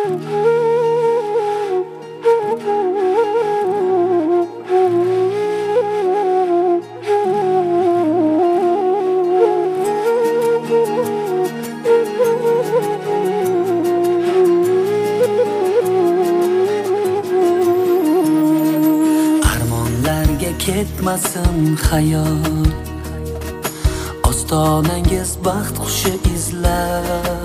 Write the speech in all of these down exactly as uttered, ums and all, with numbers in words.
ketmasin xayol, ostonangiz baxt qushi izlar.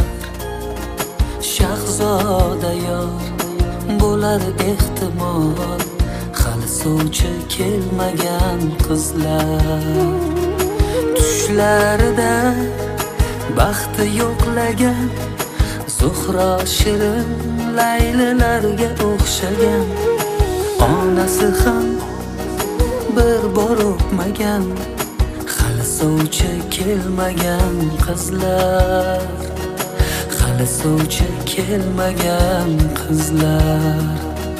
Shahzoda yor bo'lar ehtimol, hali sovchi kelmagan qizlar. Tushlarida baxti yo'qlagan Zuhro shirin laylilarga o'xshagan. Onasi ham bir bor o'pmagan, hali sovchi kelmagan qizlar. Hali sovchi kelmagan qizlar.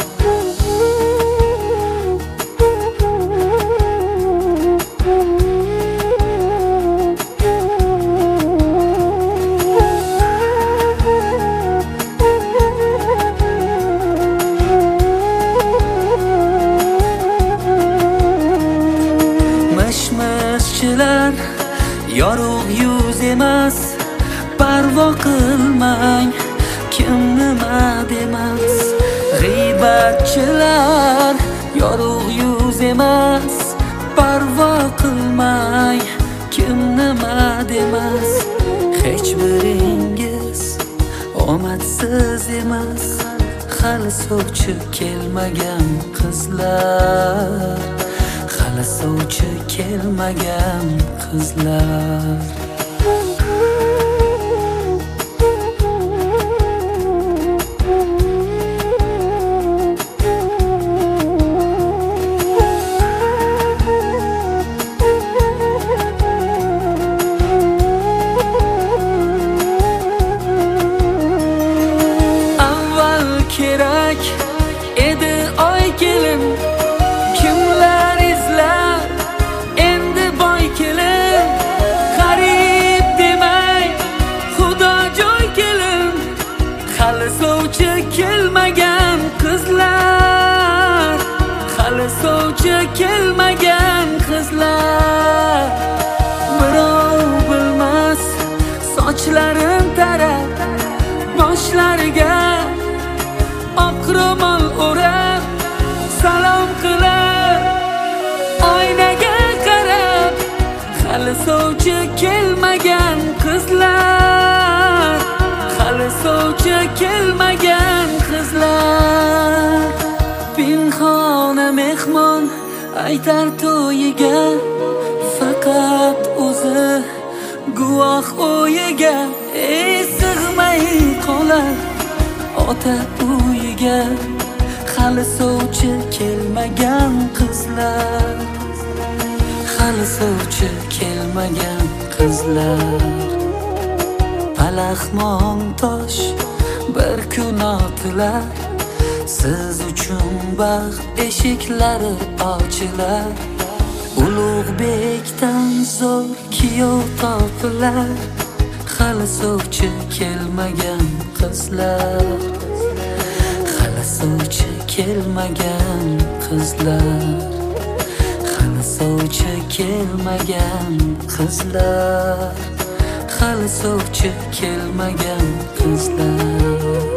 Mashmashchilar yorug' yuz emas, parvo qilmang kim nima demas. G'iybatchilar yorug' yuz emas, parvo qilmang kim nima demas. Hech biringiz omadsiz emas, hali sovchi kelmagan qizlar. Hali sovchi kelmagan qizlar. Avval kerak edi oy kelin, kimlar izlar endi boy kelin. Qarib demang xudo joy kelin, hali sovchi kelmagan qizlar. Hali sovchi kelmagan qizlar. Birov bilmas sochlarin tarab, boshlariga oq ro'mol o'rab, salom qilar oynaga qarab. Hali sovchi kelmagan qizlar. Hali sovchi kelmagan qizlar. Pinhona mehmon aytar to'yiga, faqat o'zi guvoh o'yiga. Ey sig'may qolar ota uyiga, hali sovchi kelmagan qizlar. Hali sovchi kelmagan qizlar. Palaxmon tosh bir kun otilar, siz uchun baxt eshiklari ochilar. Ulug'bekdan zo'r kuyov topilar, hali sovchi kelmagan qizlar. Hali sovchi kelmagan qizlar. Hali sovchi kelmagan qizlar. Hali sovchi kelmagan qizlar.